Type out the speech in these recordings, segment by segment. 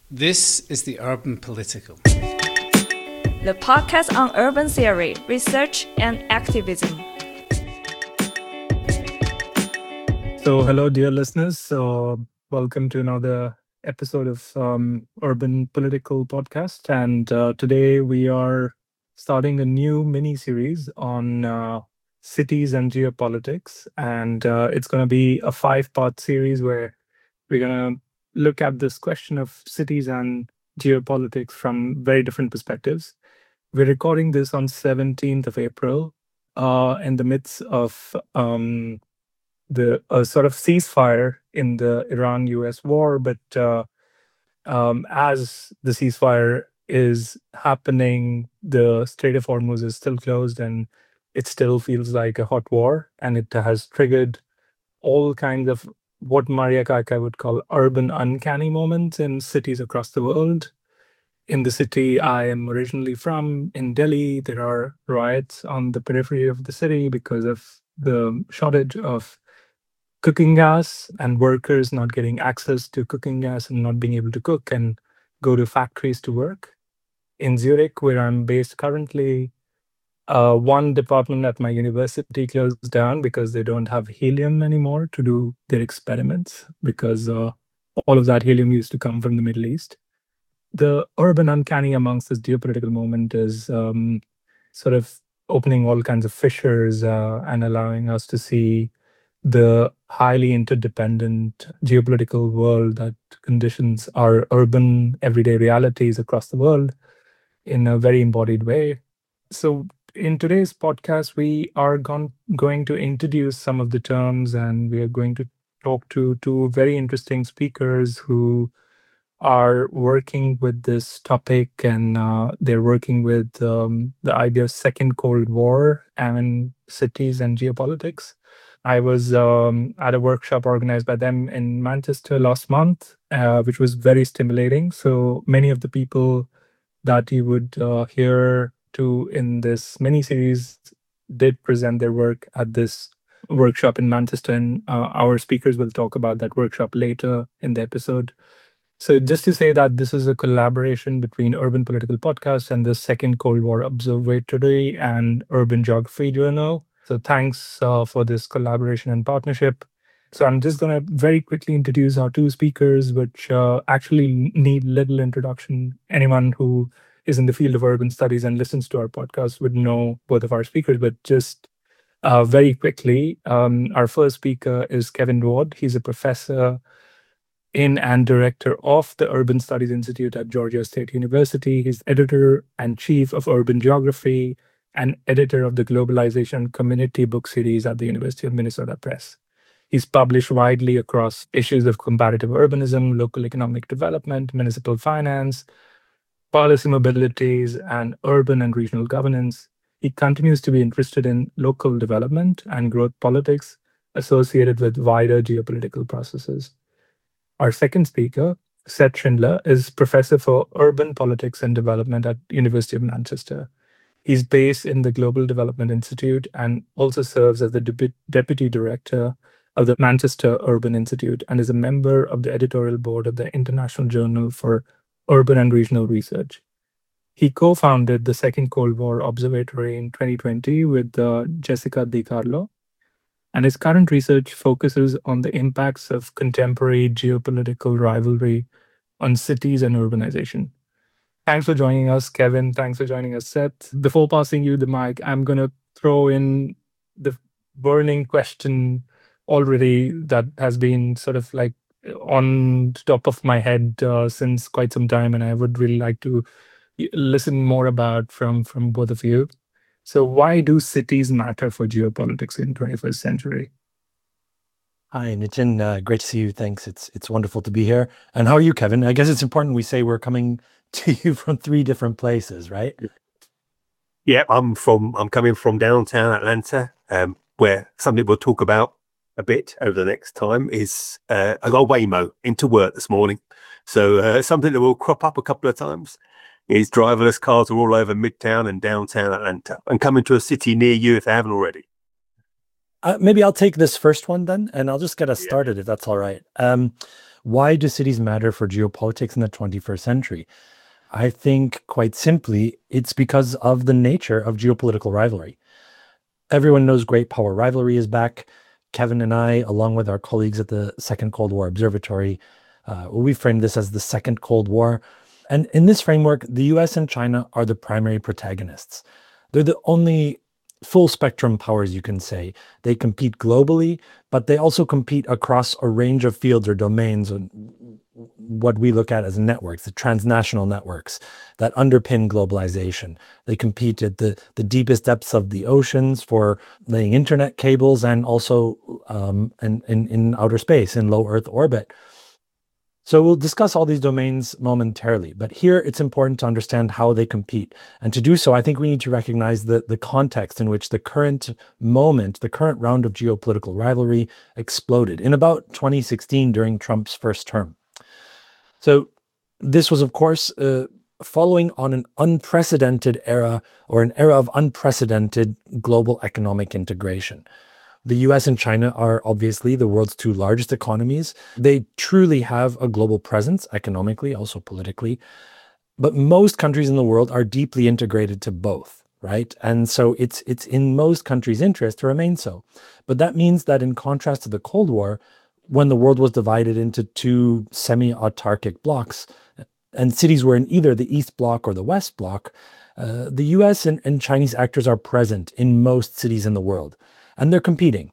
This is the Urban Political, the podcast on urban theory, research, and activism. So, hello, dear listeners. Welcome to another episode of Urban Political Podcast. And today we are starting a new mini series on cities and geopolitics. And it's going to be a 5-part series where we're going to look at this question of cities and geopolitics from very different perspectives. We're recording this on 17th of April in the midst of the sort of ceasefire in the Iran-US war, but as the ceasefire is happening, the Strait of Hormuz is still closed, and it still feels like a hot war, and it has triggered all kinds of what Maria Kaika would call urban uncanny moments in cities across the world. In the city I am originally from, in Delhi, there are riots on the periphery of the city because of the shortage of cooking gas and workers not getting access to cooking gas and not being able to cook and go to factories to work. In Zurich, where I'm based currently, one department at my university closed down because they don't have helium anymore to do their experiments, because all of that helium used to come from the Middle East. The urban uncanny amongst this geopolitical moment is sort of opening all kinds of fissures and allowing us to see the highly interdependent geopolitical world that conditions our urban everyday realities across the world in a very embodied way. So, in today's podcast, we are going to introduce some of the terms, and we are going to talk to two very interesting speakers who are working with this topic, and they're working with the idea of Second Cold War and cities and geopolitics. I was at a workshop organized by them in Manchester last month, which was very stimulating. So many of the people that you would hear to in this mini series did present their work at this workshop in Manchester, and our speakers will talk about that workshop later in the episode. So just to say that this is a collaboration between Urban Political Podcast and the Second Cold War Observatory and Urban Geography Journal. So thanks for this collaboration and partnership. So I'm just going to very quickly introduce our two speakers, which actually need little introduction. Anyone who is in the field of urban studies and listens to our podcast would know both of our speakers, but just very quickly, our first speaker is Kevin Ward. He's a professor in and director of the Urban Studies Institute at Georgia State University. He's editor and chief of Urban Geography and editor of the Globalization Community book series at the University of Minnesota Press. He's published widely across issues of comparative urbanism, local economic development, municipal finance, policy mobilities, and urban and regional governance. He continues to be interested in local development and growth politics associated with wider geopolitical processes. Our second speaker, Seth Schindler, is professor for urban politics and development at University of Manchester. He's based in the Global Development Institute and also serves as the deputy director of the Manchester Urban Institute and is a member of the editorial board of the International Journal for Urban and Regional Research. He co-founded the Second Cold War Observatory in 2020 with Jessica Di Carlo, and his current research focuses on the impacts of contemporary geopolitical rivalry on cities and urbanization. Thanks for joining us, Kevin. Thanks for joining us, Seth. Before passing you the mic, I'm going to throw in the burning question already that has been sort of like on top of my head since quite some time, and I would really like to listen more about from both of you. So why do cities matter for geopolitics in 21st century? Hi, Nitin. Great to see you. Thanks. It's wonderful to be here. And how are you, Kevin? I guess it's important we say we're coming to you from 3 different places, right? Yeah, I'm coming from downtown Atlanta, where something we'll talk about a bit over the next time is I got Waymo into work this morning. So something that will crop up a couple of times is driverless cars are all over Midtown and downtown Atlanta and coming to a city near you if they haven't already. Maybe I'll take this first one then, and I'll just get us started if that's all right. Why do cities matter for geopolitics in the 21st century? I think quite simply, it's because of the nature of geopolitical rivalry. Everyone knows great power rivalry is back. Kevin and I, along with our colleagues at the Second Cold War Observatory, we framed this as the Second Cold War. And in this framework, the US and China are the primary protagonists. They're the only full spectrum powers, you can say. They compete globally, but they also compete across a range of fields or domains, what we look at as networks, the transnational networks that underpin globalization. They compete at the deepest depths of the oceans for laying internet cables, and also in outer space, in low Earth orbit. So we'll discuss all these domains momentarily, but here it's important to understand how they compete. And to do so, I think we need to recognize the context in which the current moment, the current round of geopolitical rivalry exploded in about 2016 during Trump's first term. So this was, of course, following on an unprecedented era, or an era of unprecedented global economic integration. The US and China are obviously the world's two largest economies. They truly have a global presence economically, also politically. But most countries in the world are deeply integrated to both, right? And so it's in most countries' interest to remain so. But that means that in contrast to the Cold War, when the world was divided into two semi-autarkic blocks, and cities were in either the East Bloc or the West Bloc, the US and Chinese actors are present in most cities in the world. And they're competing.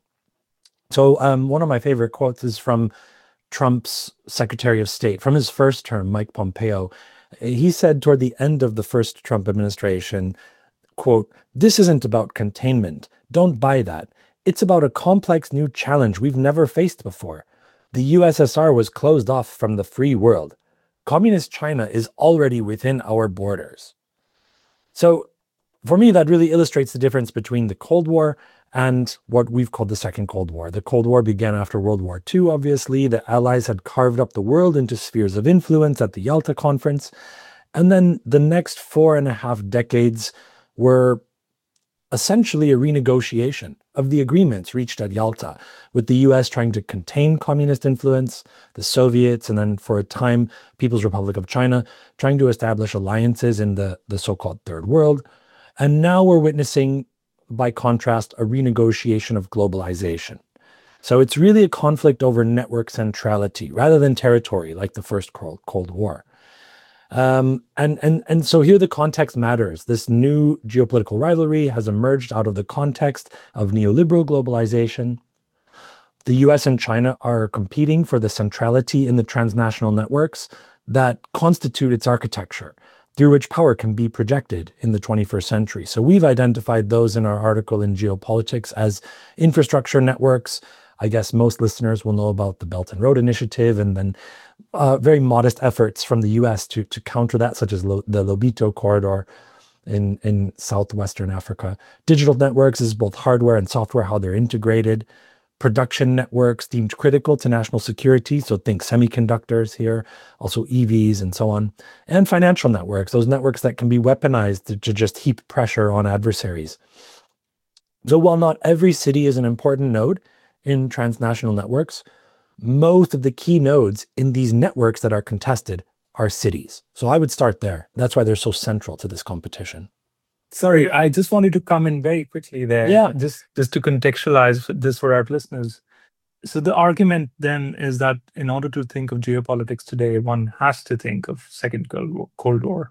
So one of my favorite quotes is from Trump's Secretary of State, from his first term, Mike Pompeo. He said toward the end of the first Trump administration, quote, "This isn't about containment. Don't buy that. It's about a complex new challenge we've never faced before. The USSR was closed off from the free world. Communist China is already within our borders." So for me, that really illustrates the difference between the Cold War and what we've called the Second Cold War. The Cold War began after World War II, obviously. The Allies had carved up the world into spheres of influence at the Yalta Conference. And then the next 4.5 decades were essentially a renegotiation of the agreements reached at Yalta, with the US trying to contain communist influence, the Soviets, and then for a time, People's Republic of China, trying to establish alliances in the so-called Third World. And now we're witnessing, by contrast, a renegotiation of globalization. So it's really a conflict over network centrality rather than territory, like the first Cold War. And so here the context matters. This new geopolitical rivalry has emerged out of the context of neoliberal globalization. The US and China are competing for the centrality in the transnational networks that constitute its architecture, through which power can be projected in the 21st century. So we've identified those in our article in Geopolitics as infrastructure networks. I guess most listeners will know about the Belt and Road Initiative, and then very modest efforts from the US to counter that, such as the Lobito Corridor in southwestern Africa. Digital networks is both hardware and software, how they're integrated. Production networks deemed critical to national security, so think semiconductors here, also EVs and so on. And financial networks, those networks that can be weaponized to just heap pressure on adversaries. So while not every city is an important node in transnational networks, most of the key nodes in these networks that are contested are cities. So I would start there. That's why they're so central to this competition. Sorry, I just wanted to come in very quickly there. Yeah. Just to contextualize this for our listeners. So the argument then is that in order to think of geopolitics today, one has to think of Second Cold War.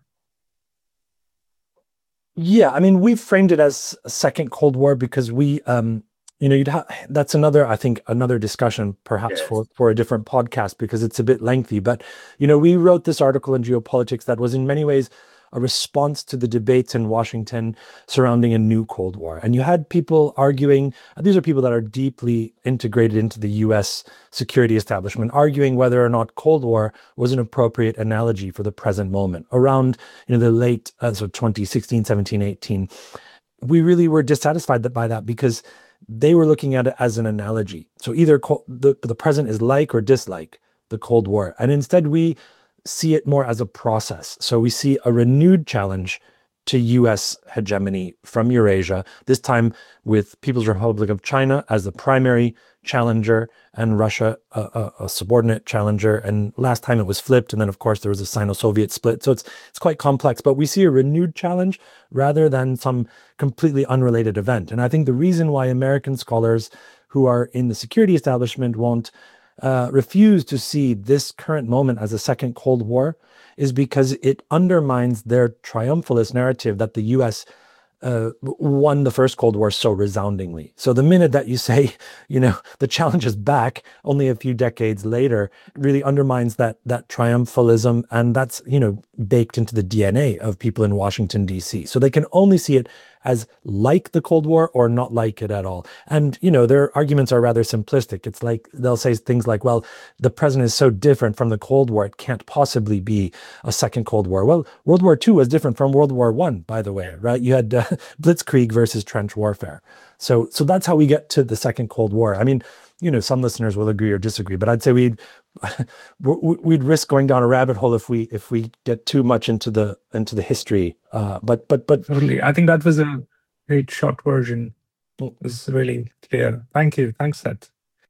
Yeah, I mean, we've framed it as a Second Cold War because we, that's another discussion perhaps for a different podcast, because it's a bit lengthy. But, we wrote this article in Geopolitics that was in many ways a response to the debates in Washington surrounding a new Cold War. And you had people arguing, these are people that are deeply integrated into the US security establishment, arguing whether or not Cold War was an appropriate analogy for the present moment. Around the late, 2016, 17, 18, we really were dissatisfied by that because they were looking at it as an analogy. So either the present is like or dislike the Cold War. And instead we see it more as a process. So we see a renewed challenge to US hegemony from Eurasia, this time with People's Republic of China as the primary challenger and Russia a subordinate challenger. And last time it was flipped. And then, of course, there was a Sino-Soviet split. So it's quite complex. But we see a renewed challenge rather than some completely unrelated event. And I think the reason why American scholars who are in the security establishment won't refuse to see this current moment as a second Cold War is because it undermines their triumphalist narrative that the US won the first Cold War so resoundingly. So the minute that you say, the challenge is back only a few decades later, really undermines that triumphalism. And that's, baked into the DNA of people in Washington, D.C. So they can only see it as like the Cold War or not like it at all. And, their arguments are rather simplistic. It's like they'll say things like, well, the present is so different from the Cold War, it can't possibly be a second Cold War. Well, World War II was different from World War I, by the way, right? You had blitzkrieg versus trench warfare. So that's how we get to the second Cold War. I mean, some listeners will agree or disagree, but I'd say we'd risk going down a rabbit hole if we get too much into the history. But totally. I think that was a great short version. It's really clear. Thank you. Thanks, Seth.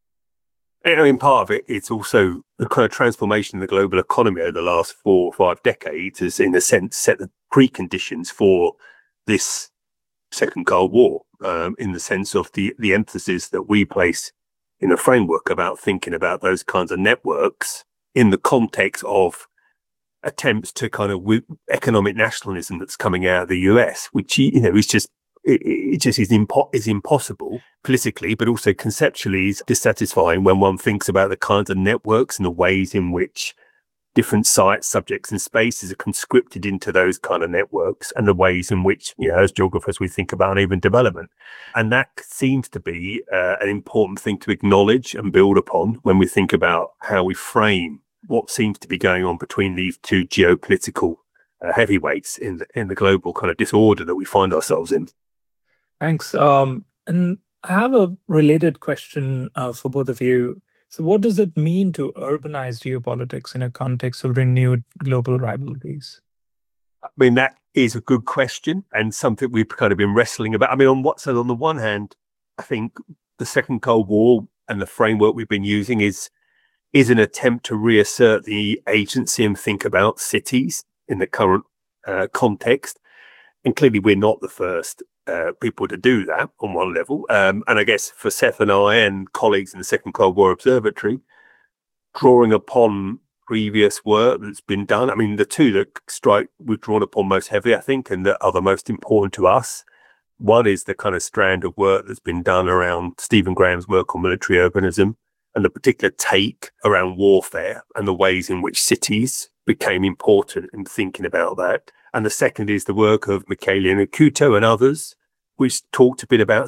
I mean, part of it, it's also the kind of transformation in the global economy over the last 4 or 5 decades has, in a sense, set the preconditions for this second Cold War, in the sense of the emphasis that we place in a framework about thinking about those kinds of networks in the context of attempts to kind of economic nationalism that's coming out of the US, which, is just, it just is impossible politically, but also conceptually is dissatisfying when one thinks about the kinds of networks and the ways in which different sites, subjects and spaces are conscripted into those kind of networks and the ways in which, as geographers, we think about uneven development. And that seems to be an important thing to acknowledge and build upon when we think about how we frame what seems to be going on between these two geopolitical heavyweights in the global kind of disorder that we find ourselves in. Thanks. And I have a related question for both of you. So what does it mean to urbanize geopolitics in a context of renewed global rivalries? I mean, that is a good question and something we've kind of been wrestling about. I mean, on the one hand, I think the second Cold War and the framework we've been using is an attempt to reassert the agency and think about cities in the current context. And clearly we're not the first people to do that on one level. And I guess for Seth and I and colleagues in the Second Cold War Observatory, drawing upon previous work that's been done. I mean, the two that we've drawn upon most heavily, I think, and that are the most important to us. One is the kind of strand of work that's been done around Stephen Graham's work on military urbanism and the particular take around warfare and the ways in which cities became important in thinking about that. And the second is the work of Michele Acuto and others, which talked a bit about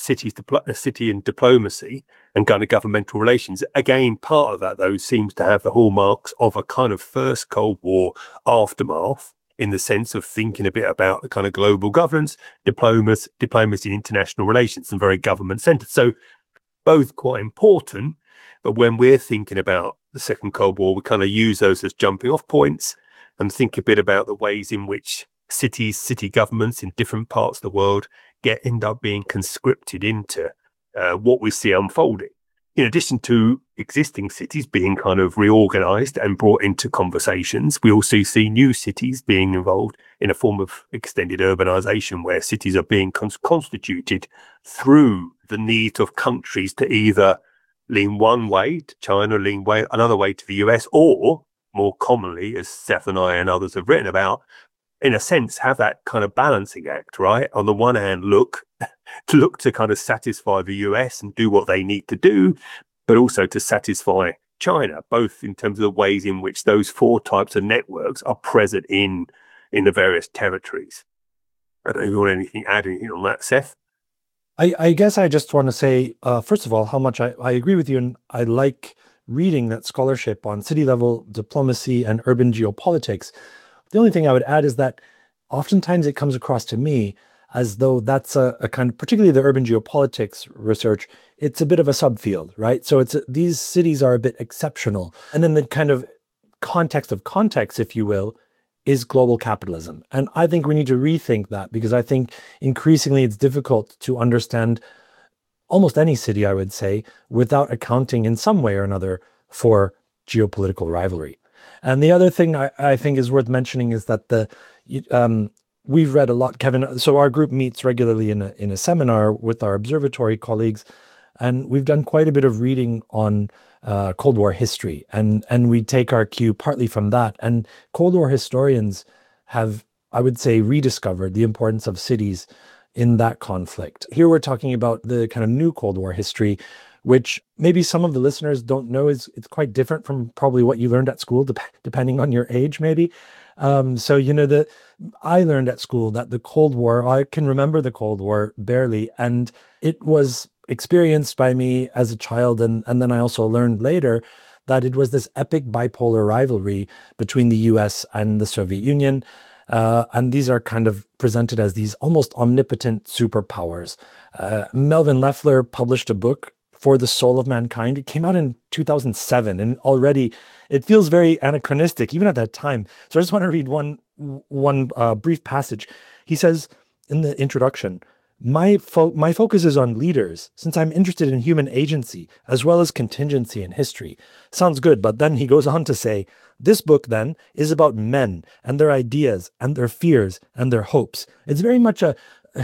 city and diplomacy and kind of governmental relations. Again, part of that, though, seems to have the hallmarks of a kind of first Cold War aftermath in the sense of thinking a bit about the kind of global governance, diplomacy and international relations, and very government-centered. So both quite important. But when we're thinking about the Second Cold War, we kind of use those as jumping off points and think a bit about the ways in which city governments in different parts of the world end up being conscripted into what we see unfolding. In addition to existing cities being kind of reorganized and brought into conversations, we also see new cities being involved in a form of extended urbanization where cities are being constituted through the need of countries to either lean one way to China, another way to the US, or more commonly, as Seth and I and others have written about, in a sense, have that kind of balancing act, right? On the one hand, look to kind of satisfy the US and do what they need to do, but also to satisfy China, both in terms of the ways in which those 4 types of networks are present in the various territories. I don't know if you want add anything on that, Seth? I guess I just want to say, first of all, how much I agree with you, and I like reading that scholarship on city-level diplomacy and urban geopolitics. The only thing I would add is that oftentimes it comes across to me as though that's a kind of, particularly the urban geopolitics research, it's a bit of a subfield, right? So these cities are a bit exceptional. And then the kind of context of context, if you will, is global capitalism. And I think we need to rethink that, because I think increasingly it's difficult to understand almost any city, I would say, without accounting in some way or another for geopolitical rivalry. And the other thing I think is worth mentioning is that we've read a lot, Kevin. So our group meets regularly in a seminar with our observatory colleagues, and we've done quite a bit of reading on Cold War history, and we take our cue partly from that. And Cold War historians have, I would say, rediscovered the importance of cities in that conflict. Here we're talking about the kind of new Cold War history, which maybe some of the listeners don't know it's quite different from probably what you learned at school, depending on your age, maybe. So, I learned at school that the Cold War, I can remember the Cold War barely, and it was experienced by me as a child. And then I also learned later that it was this epic bipolar rivalry between the US and the Soviet Union. And these are kind of presented as these almost omnipotent superpowers. Melvin Leffler published a book, For the Soul of Mankind. It came out in 2007, and already it feels very anachronistic, even at that time. So I just want to read one brief passage. He says in the introduction, my focus is on leaders, since I'm interested in human agency, as well as contingency in history. Sounds good, but then he goes on to say, this book then is about men and their ideas and their fears and their hopes. It's very much a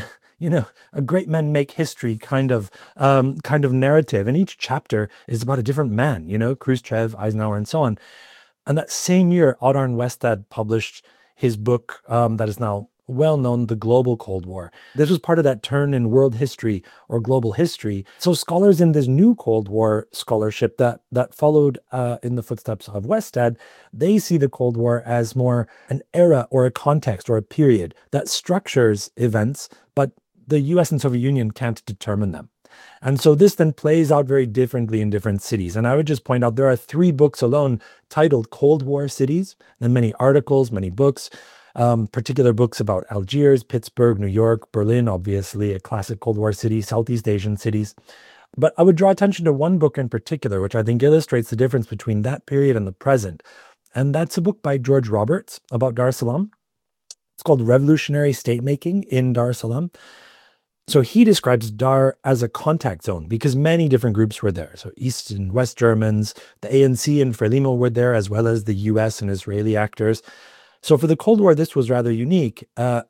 great men make history kind of narrative. And each chapter is about a different man, Khrushchev, Eisenhower, and so on. And that same year, Audun Westad published his book that is now well known, The Global Cold War. This was part of that turn in world history or global history. So scholars in this new Cold War scholarship that followed in the footsteps of Westad, they see the Cold War as more an era or a context or a period that structures events, but the US and Soviet Union can't determine them. And so this then plays out very differently in different cities. And I would just point out there are 3 books alone titled Cold War Cities, and many articles, many books, particular books about Algiers, Pittsburgh, New York, Berlin, obviously a classic Cold War city, Southeast Asian cities. But I would draw attention to one book in particular, which I think illustrates the difference between that period and the present. And that's a book by George Roberts about Dar es Salaam. It's called Revolutionary State-Making in Dar es Salaam. So he describes Dar as a contact zone because many different groups were there. So East and West Germans, the ANC and Frelimo were there, as well as the US and Israeli actors. So for the Cold War, this was rather unique.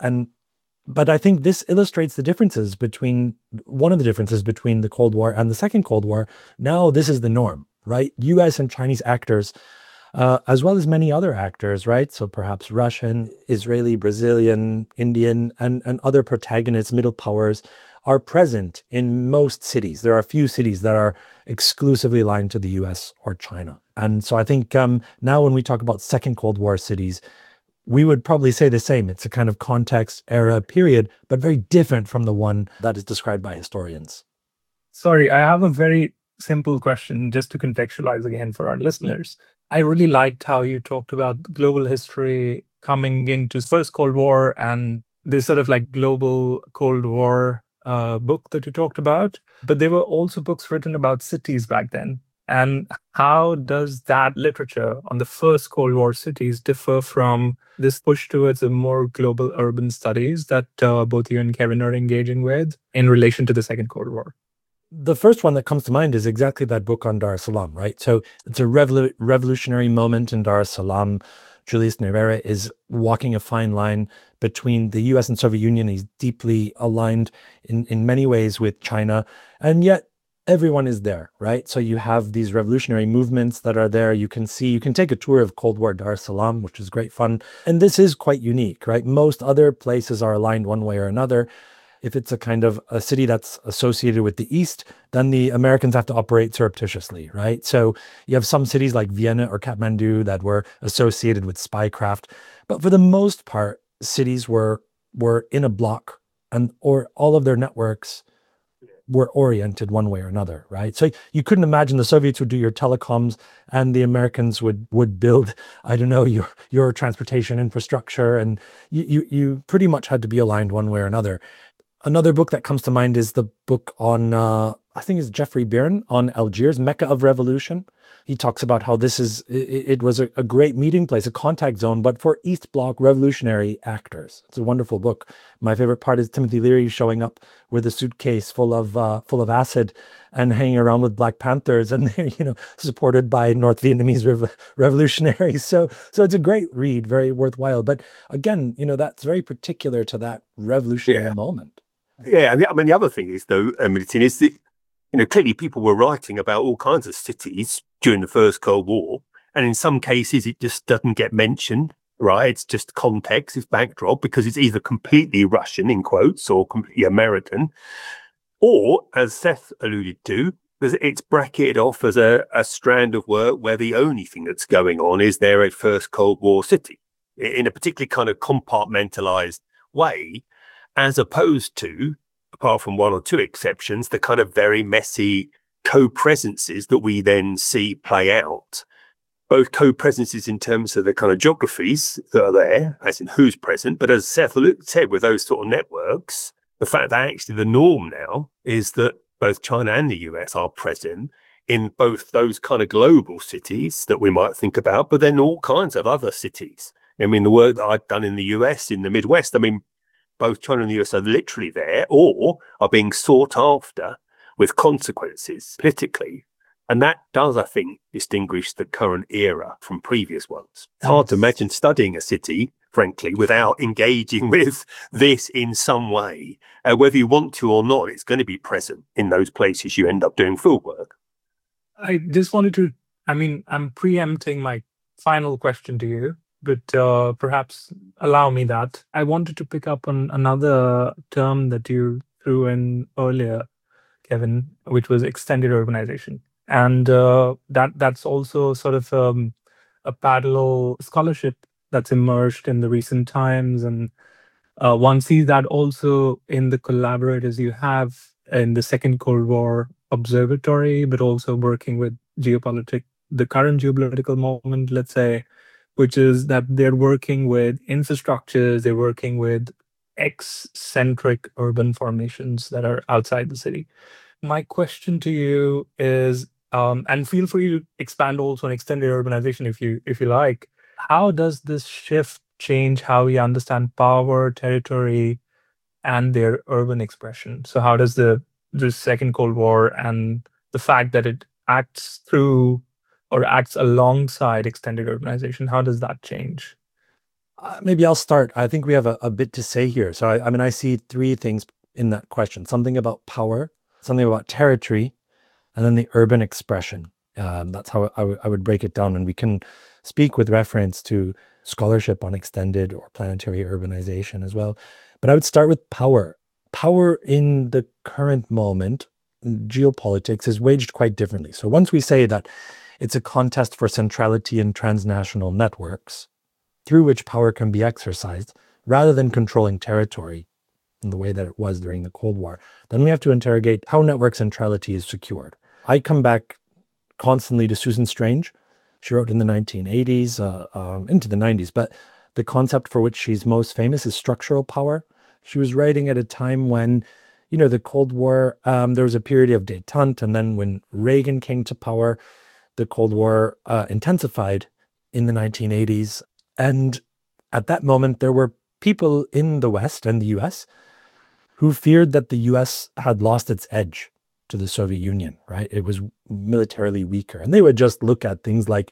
But I think this illustrates one of the differences between the Cold War and the Second Cold War. Now this is the norm, right? US and Chinese actors, as well as many other actors, right? So perhaps Russian, Israeli, Brazilian, Indian, and other protagonists, middle powers, are present in most cities. There are a few cities that are exclusively aligned to the US or China. And so I think now when we talk about Second Cold War cities, we would probably say the same. It's a kind of context, era, period, but very different from the one that is described by historians. Sorry, I have a very simple question just to contextualize again for our listeners. I really liked how you talked about global history coming into First Cold War and this sort of like global Cold War book that you talked about. But there were also books written about cities back then. And how does that literature on the First Cold War cities differ from this push towards a more global urban studies that both you and Kevin are engaging with in relation to the Second Cold War? The first one that comes to mind is exactly that book on Dar es Salaam, right? So it's a revolutionary moment in Dar es Salaam. Julius Nyerere is walking a fine line between the US and Soviet Union. He's deeply aligned in many ways with China. And yet everyone is there, right? So you have these revolutionary movements that are there. You can take a tour of Cold War Dar es Salaam, which is great fun. And this is quite unique, right? Most other places are aligned one way or another. If it's a kind of a city that's associated with the East, then the Americans have to operate surreptitiously, right? So you have some cities like Vienna or Kathmandu that were associated with spycraft. But for the most part, cities were in a block or all of their networks were oriented one way or another, right? So you couldn't imagine the Soviets would do your telecoms and the Americans would build, I don't know, your transportation infrastructure, and you pretty much had to be aligned one way or another. Another book that comes to mind is the book on, I think it's Jeffrey Byrne on Algiers, Mecca of Revolution. He talks about how it was a great meeting place, a contact zone, but for East Bloc revolutionary actors. It's a wonderful book. My favorite part is Timothy Leary showing up with a suitcase full of acid and hanging around with Black Panthers, and they're, supported by North Vietnamese revolutionaries. So it's a great read, very worthwhile. But again, that's very particular to that revolutionary moment. Yeah, I mean, the other thing is, though, Martin, is that, clearly people were writing about all kinds of cities during the First Cold War, and in some cases it just doesn't get mentioned, right? It's just context, it's backdrop, because it's either completely Russian, in quotes, or completely American, or, as Seth alluded to, it's bracketed off as a strand of work where the only thing that's going on is they're a First Cold War city, in a particularly kind of compartmentalized way, as opposed to, apart from one or two exceptions, the kind of very messy co-presences that we then see play out. Both co-presences in terms of the kind of geographies that are there, as in who's present, but as Seth said, with those sort of networks, the fact that actually the norm now is that both China and the US are present in both those kind of global cities that we might think about, but then all kinds of other cities. I mean, the work that I've done in the US, in the Midwest, I mean, both China and the US are literally there or are being sought after with consequences politically. And that does, I think, distinguish the current era from previous ones. It's hard to imagine studying a city, frankly, without engaging with this in some way. Whether you want to or not, it's going to be present in those places you end up doing field work. I just wanted to, I'm preempting my final question to you, but perhaps allow me that. I wanted to pick up on another term that you threw in earlier, Kevin, which was extended urbanization. And that's also sort of a parallel scholarship that's emerged in the recent times. And one sees that also in the collaborators you have in the Second Cold War Observatory, but also working with the current geopolitical moment, let's say, which is that they're working with infrastructures, they're working with X-centric urban formations that are outside the city. My question to you is, and feel free to expand also on extended urbanization if you like, how does this shift change how we understand power, territory, and their urban expression? So how does the Second Cold War and the fact that it acts through or acts alongside extended urbanization, how does that change? Maybe I'll start. I think we have a bit to say here. So I see three things in that question: something about power, something about territory, and then the urban expression. That's how I would break it down. And we can speak with reference to scholarship on extended or planetary urbanization as well. But I would start with power. Power in the current moment, geopolitics, is waged quite differently. So once we say that it's a contest for centrality in transnational networks through which power can be exercised, rather than controlling territory in the way that it was during the Cold War, then we have to interrogate how network centrality is secured. I come back constantly to Susan Strange. She wrote in the 1980s, into the 90s, but the concept for which she's most famous is structural power. She was writing at a time when, the Cold War, there was a period of détente, and then when Reagan came to power, the Cold War intensified in the 1980s. And at that moment, there were people in the West and the US who feared that the US had lost its edge to the Soviet Union, right? It was militarily weaker. And they would just look at things like,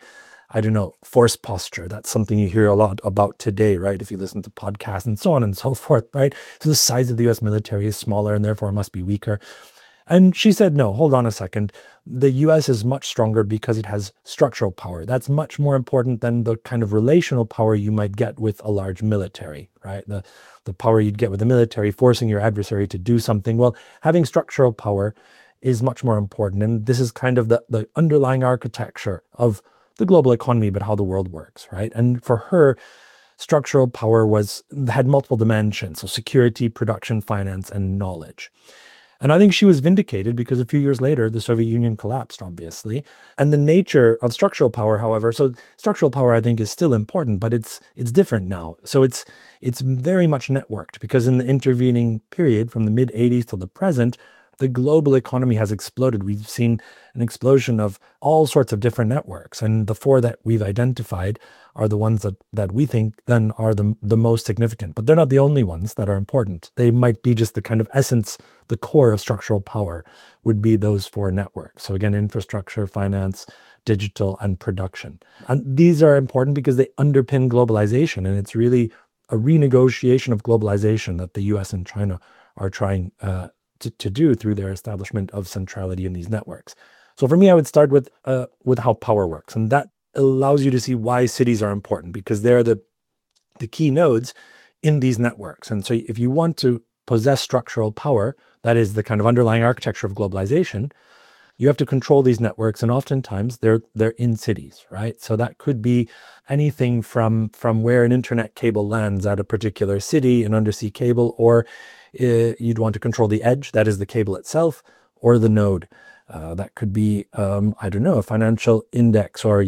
force posture. That's something you hear a lot about today, right? If you listen to podcasts and so on and so forth, right? So the size of the US military is smaller and therefore must be weaker. And she said, no, hold on a second. The US is much stronger because it has structural power. That's much more important than the kind of relational power you might get with a large military, right? The power you'd get with the military, forcing your adversary to do something. Well, having structural power is much more important. And this is kind of the underlying architecture of the global economy, but how the world works, right? And for her, structural power had multiple dimensions. So security, production, finance, and knowledge. And I think she was vindicated because a few years later, the Soviet Union collapsed, obviously. And the nature of structural power, however, so structural power, I think, is still important, but it's different now. So it's very much networked, because in the intervening period from the mid-'80s till the present, the global economy has exploded. We've seen an explosion of all sorts of different networks. And the four that we've identified are the ones that we think then are the most significant. But they're not the only ones that are important. They might be just the kind of essence, the core of structural power would be those four networks. So again, infrastructure, finance, digital, and production. And these are important because they underpin globalization. And it's really a renegotiation of globalization that the US and China are trying to do through their establishment of centrality in these networks. So for me, I would start with how power works. And that allows you to see why cities are important, because they're the key nodes in these networks. And so if you want to possess structural power, that is the kind of underlying architecture of globalization, you have to control these networks. And oftentimes they're in cities, right? So that could be anything from where an internet cable lands at a particular city, an undersea cable, or you'd want to control the edge, that is the cable itself, or the node. That could be, I don't know, a financial index, or,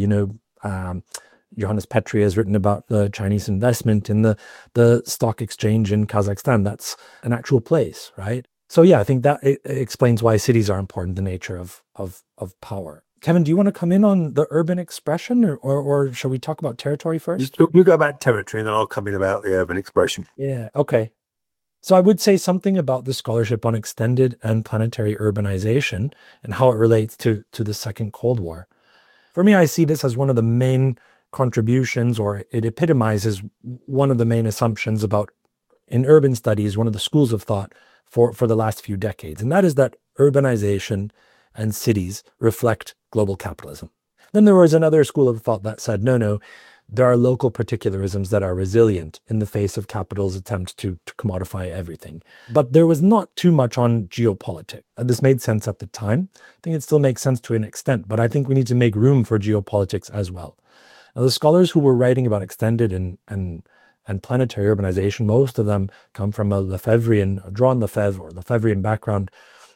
Johannes Petri has written about the Chinese investment in the stock exchange in Kazakhstan. That's an actual place, right? So yeah, I think that it explains why cities are important, the nature of power. Kevin, do you want to come in on the urban expression, or shall we talk about territory first? You go about territory and then I'll come in about the urban expression. Yeah, okay. So I would say something about the scholarship on extended and planetary urbanization and how it relates to the Second Cold War. For me, I see this as one of the main contributions, or it epitomizes one of the main assumptions about, in urban studies, one of the schools of thought for the last few decades. And that is that urbanization and cities reflect global capitalism. Then there was another school of thought that said, no, there are local particularisms that are resilient in the face of capital's attempt to commodify everything. But there was not too much on geopolitics. And this made sense at the time. I think it still makes sense to an extent, but I think we need to make room for geopolitics as well. Now, the scholars who were writing about extended and planetary urbanization, most of them come from a Jean Lefebvre or Lefebvrean background.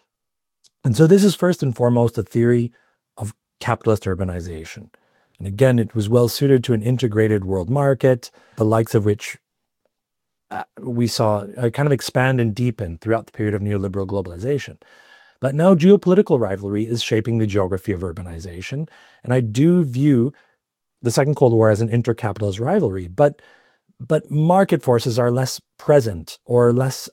And so this is first and foremost a theory of capitalist urbanization. And again, it was well suited to an integrated world market, the likes of which we saw kind of expand and deepen throughout the period of neoliberal globalization. But now geopolitical rivalry is shaping the geography of urbanization. And I do view the Second Cold War as an intercapitalist rivalry, but market forces are less present or less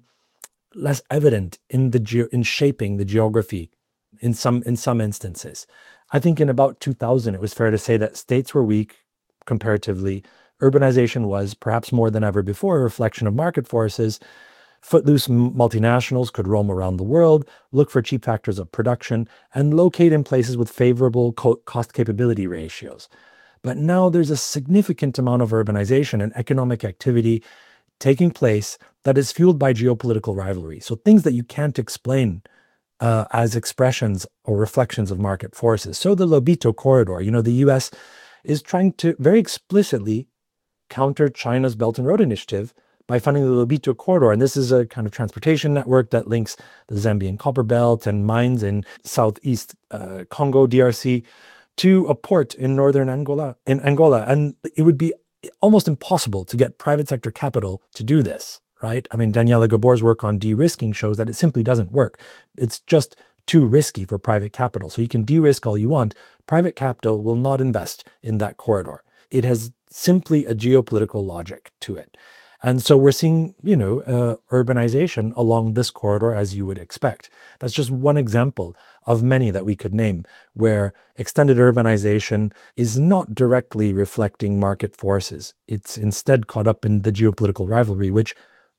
evident in shaping the geography in some instances. I think in about 2000, it was fair to say that states were weak comparatively. Urbanization was, perhaps more than ever before, a reflection of market forces. Footloose multinationals could roam around the world, look for cheap factors of production, and locate in places with favorable cost capability ratios. But now there's a significant amount of urbanization and economic activity taking place that is fueled by geopolitical rivalry. So things that you can't explain as expressions or reflections of market forces. So the Lobito Corridor, the US is trying to very explicitly counter China's Belt and Road Initiative by funding the Lobito Corridor. And this is a kind of transportation network that links the Zambian Copper Belt and mines in southeast Congo, DRC, to a port in northern Angola. And it would be almost impossible to get private sector capital to do this, right? I mean, Daniela Gabor's work on de-risking shows that it simply doesn't work. It's just too risky for private capital. So you can de-risk all you want. Private capital will not invest in that corridor. It has simply a geopolitical logic to it. And so we're seeing, urbanization along this corridor as you would expect. That's just one example of many that we could name where extended urbanization is not directly reflecting market forces. It's instead caught up in the geopolitical rivalry, which,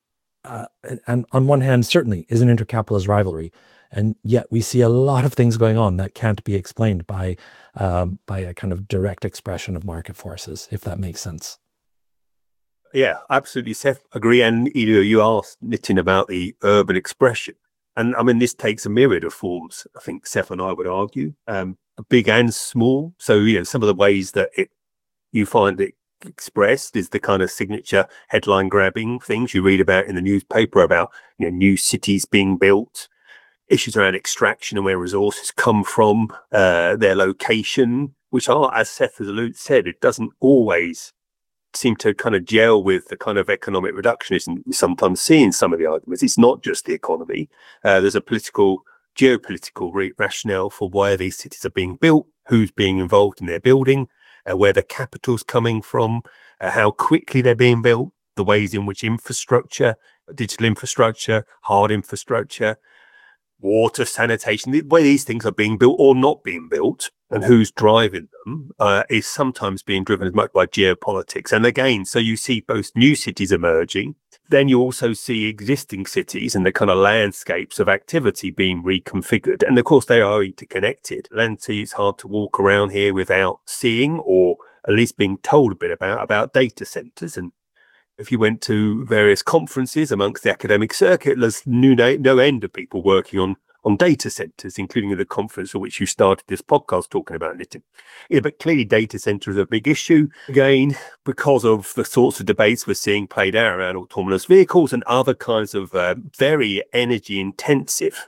and on one hand, certainly is an intercapitalist rivalry. And yet we see a lot of things going on that can't be explained by a kind of direct expression of market forces, if that makes sense. Yeah, absolutely, Seth. Agree. And you asked Nitin about the urban expression. And I mean, this takes a myriad of forms, I think Seth and I would argue, big and small. So, some of the ways that you find it expressed is the kind of signature headline grabbing things you read about in the newspaper about, new cities being built, issues around extraction and where resources come from, their location, which are, as Seth has said, it doesn't always seem to kind of gel with the kind of economic reductionism we sometimes see in some of the arguments. It's not just the economy. There's a geopolitical rationale for why these cities are being built, who's being involved in their building, where the capital's coming from, how quickly they're being built, the ways in which infrastructure, digital infrastructure, hard infrastructure, water, sanitation, the way these things are being built or not being built, and who's driving them is sometimes being driven as much by geopolitics. And again, so you see both new cities emerging, then you also see existing cities and the kind of landscapes of activity being reconfigured. And of course, they are interconnected. Atlanta, it's hard to walk around here without seeing or at least being told a bit about data centers. And if you went to various conferences amongst the academic circuit, there's no end of people working on data centers, including the conference at which you started this podcast talking about it. Yeah, but clearly data centers are a big issue, again, because of the sorts of debates we're seeing played out around autonomous vehicles and other kinds of very energy intensive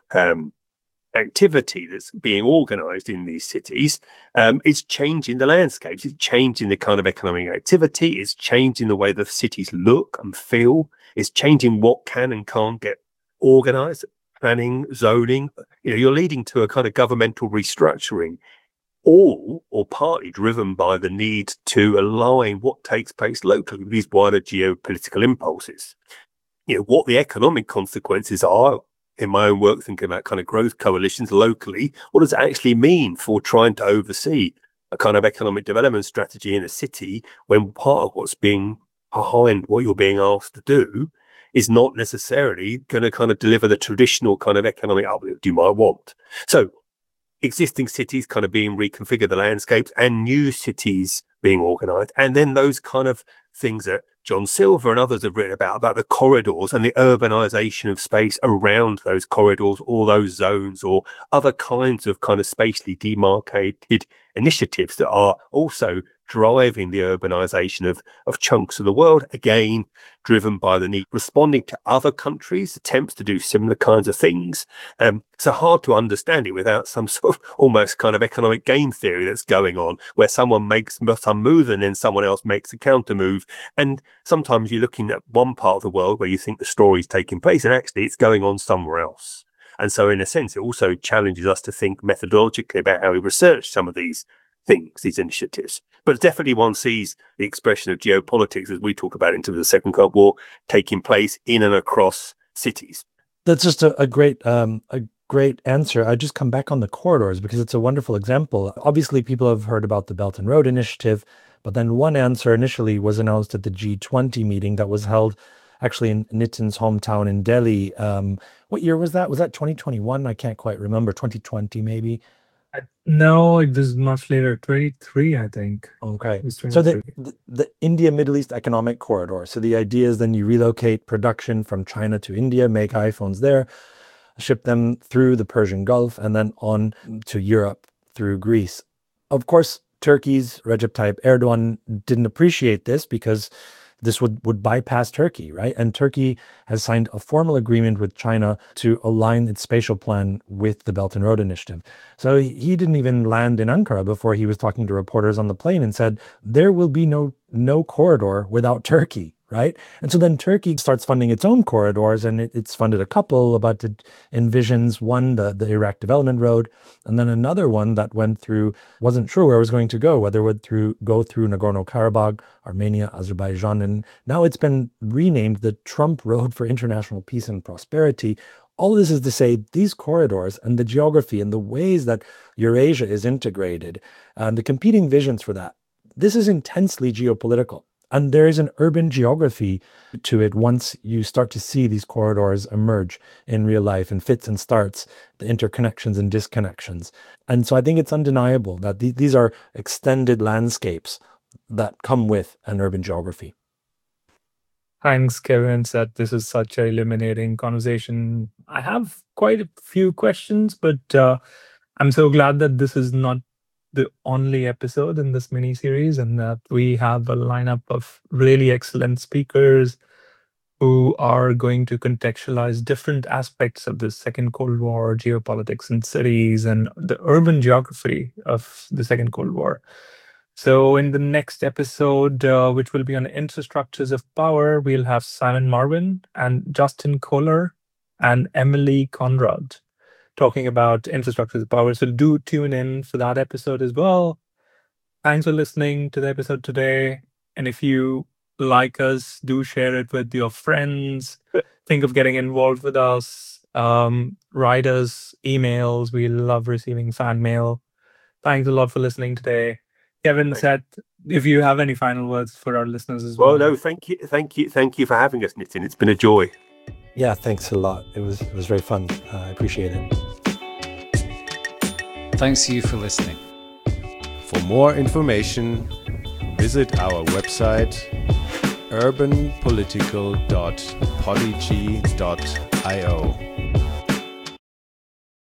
activity that's being organized in these cities. It's changing the landscapes, it's changing the kind of economic activity, it's changing the way the cities look and feel, it's changing what can and can't get organized, planning, zoning. You're leading to a kind of governmental restructuring, all or partly driven by the need to align what takes place locally with these wider geopolitical impulses. What the economic consequences are, in my own work, thinking about kind of growth coalitions locally, what does it actually mean for trying to oversee a kind of economic development strategy in a city when part of what's being behind what you're being asked to do is not necessarily going to kind of deliver the traditional kind of economic uplift you might want. So existing cities kind of being reconfigured, the landscapes, and new cities being organized. And then those kind of things that John Silver and others have written about the corridors and the urbanization of space around those corridors or those zones or other kinds of kind of spatially demarcated initiatives that are also driving the urbanization of chunks of the world, again, driven by the need, responding to other countries' attempts to do similar kinds of things. So hard to understand it without some sort of almost kind of economic game theory that's going on, where someone makes some move and then someone else makes a counter move. And sometimes you're looking at one part of the world where you think the story is taking place and actually it's going on somewhere else. And so in a sense, it also challenges us to think methodologically about how we research some of these things, these initiatives. But definitely one sees the expression of geopolitics, as we talk about into the Second Gulf War, taking place in and across cities. That's just a great answer. I just come back on the corridors because it's a wonderful example. Obviously, people have heard about the Belt and Road Initiative, but then one answer initially was announced at the G20 meeting that was held actually in Nitin's hometown in Delhi. What year was that? Was that 2021? I can't quite remember. 2020 maybe? No, this is much later, 23, I think. Okay. So the India-Middle East Economic Corridor. So the idea is then you relocate production from China to India, make iPhones there, ship them through the Persian Gulf, and then on to Europe through Greece. Of course, Turkey's Recep Tayyip Erdogan didn't appreciate this because this would bypass Turkey, right? And Turkey has signed a formal agreement with China to align its spatial plan with the Belt and Road Initiative. So he didn't even land in Ankara before he was talking to reporters on the plane and said, there will be no corridor without Turkey, right? And so then Turkey starts funding its own corridors, and it's funded a couple, but it envisions one, the Iraq Development Road, and then another one that went through, wasn't sure where it was going to go, whether it would go through Nagorno-Karabakh, Armenia, Azerbaijan, and now it's been renamed the Trump Road for International Peace and Prosperity. All this is to say these corridors and the geography and the ways that Eurasia is integrated and the competing visions for that, this is intensely geopolitical. And there is an urban geography to it once you start to see these corridors emerge in real life and fits and starts, the interconnections and disconnections. And so I think it's undeniable that these are extended landscapes that come with an urban geography. Thanks, Kevin, that this is such an illuminating conversation. I have quite a few questions, but I'm so glad that this is not the only episode in this mini series and that we have a lineup of really excellent speakers who are going to contextualize different aspects of the Second Cold War geopolitics in cities and the urban geography of the Second Cold War. So in the next episode, which will be on infrastructures of power, we'll have Simon Marvin and Justin Kohler and Emily Conrad talking about infrastructures of power. So do tune in for that episode as well. Thanks for listening to the episode today. And if you like us, do share it with your friends. Think of getting involved with us. Write us emails. We love receiving fan mail. Thanks a lot for listening today. Kevin said, if you have any final words for our listeners as well. Well, no, thank you for having us, Nitin. It's been a joy. Yeah, thanks a lot. It was very fun. I appreciate it. Thanks to you for listening. For more information, visit our website urbanpolitical.podigy.io.